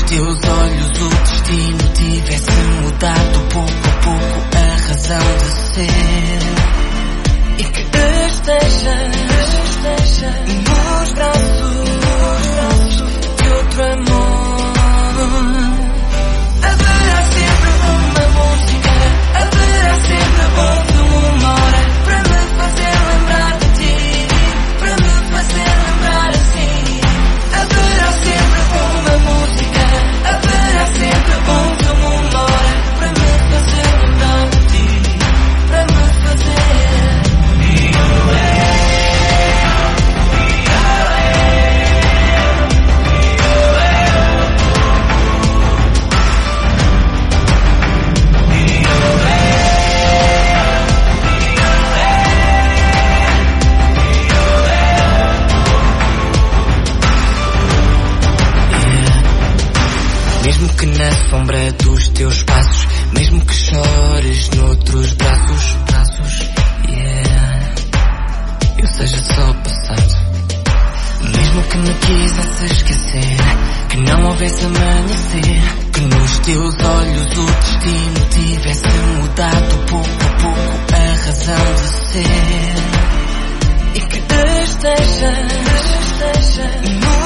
teus olhos o destino tivesse mudado pouco a pouco a razão de ser, e que estejas nos braços de outro amor. Haverá sempre uma música, haverá sempre uma hora para me fazer lembrar de ti, para me fazer lembrar assim. Haverá sempre uma música, haverá sempre uma hora para me fazer lembrar de ti, para me fazer. Mesmo que na sombra dos teus passos, mesmo que chores noutros braços, yeah, eu seja só passado. Mesmo que me quisesse esquecer, que não houvesse amanhecer, que nos teus olhos o destino tivesse mudado pouco a pouco a razão de ser, e que estejas